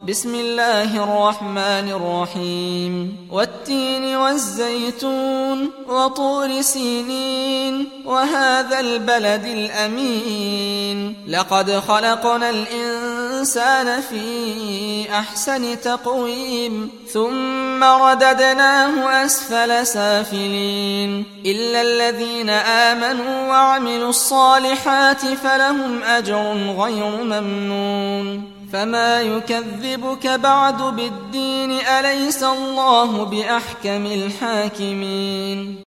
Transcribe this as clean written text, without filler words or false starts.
بسم الله الرحمن الرحيم والتين والزيتون وطور سينين وهذا البلد الأمين لقد خلقنا الإنسان في أحسن تقويم ثم رددناه أسفل سافلين إلا الذين آمنوا وعملوا الصالحات فلهم أجر غير ممنون فما يكذبك بعد بالدين أليس الله بأحكم الحاكمين